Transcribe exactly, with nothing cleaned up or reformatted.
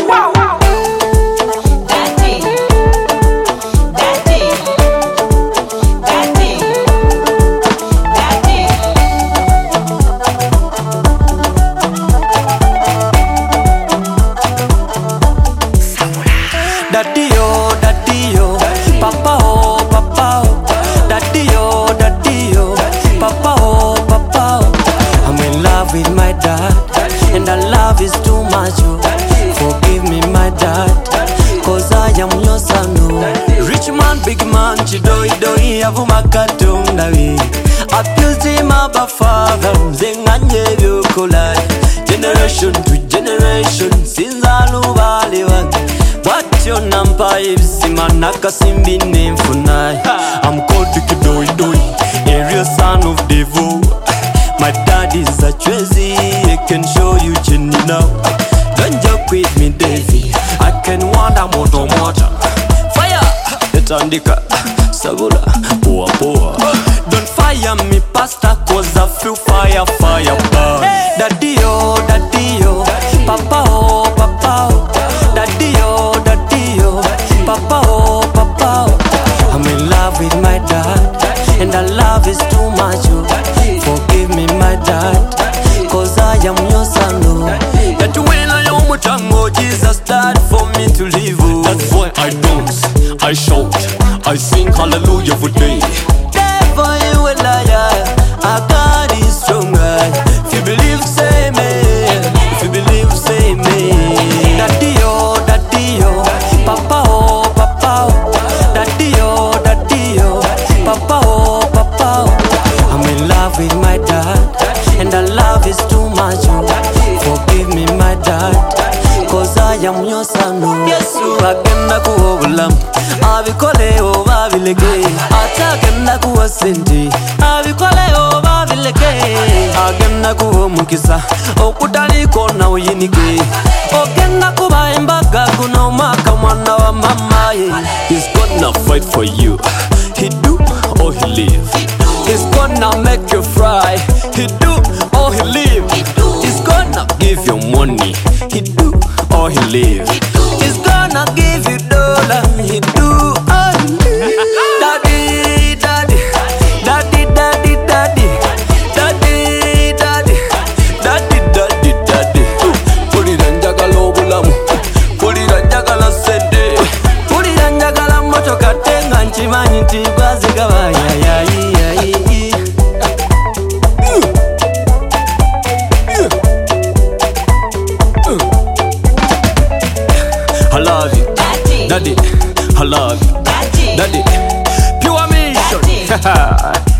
Daddy-o, daddy-o, papa-o, papa-o. Daddy-o, daddy-o, papa-o, papa-o. I'm in love with my dad, and the love is too much. Oh. Forgive me, my dad, cause I am your son. Oh. Rich man, big man, chidoi-doi, avumakatunda. Abuse him, Abba Father, zenganye vyokolai. Generation to generation, since alubaliwa. What your nampa ibsima nakasimbi nemfunai. I'm called Doi Doi, a real son of Devo. My dad is a Tracy, I can show you chinny now. Don't joke with me, Davy. I can wonder moto motor. Fire! Etandika, Sabula, poa poa. Don't fire me, pastor, cause I feel fire, fire, burn. Daddy-o, daddy-o, papa-o, papa-o. Daddy-o, daddy-o, papa-o, papa-o. I'm in love with my dad, and the love is too much. Oh. Forgive me, my dad, cause I am your son. Oh. That when I am with tango, Jesus died for me to live. Oh. That's why I dance, I shout, I sing hallelujah for day. Devil, you a liar, our God is stronger. If you believe, say amen. If you believe, say amen. Daddy-o, daddy-o, papa-o, papa-o. Daddy-o, daddy-o, papa-o, papa-o. I'm in love with my dad, and the love is too much. Oh. Forgive me, my dad, cause I am your son. Oh. Yes, you agenda kuobulam, abikole oba bileke. Atagenda kuwasenti, abikole oba bileke. Agenda kuomukisa, okutaliko na uyinike. Ogenda kuba embaga kuno maka mwana wa mama. He's gonna fight for you, he do or he live. He's gonna make you fry, he do or he live. He's gonna give you money, he do or he live. He's gonna give you dollar, he do or he live. Daddy, daddy, daddy, daddy, daddy, daddy, daddy, daddy, daddy, daddy. Pulira njagala obulamu, pulira njagala sente, pulira njagala motoka tenga nchimanyi nti gwazigaba yayayi yayi. I love you, Daddy, daddy, I love you, Daddy, daddy, pure mission. Daddy.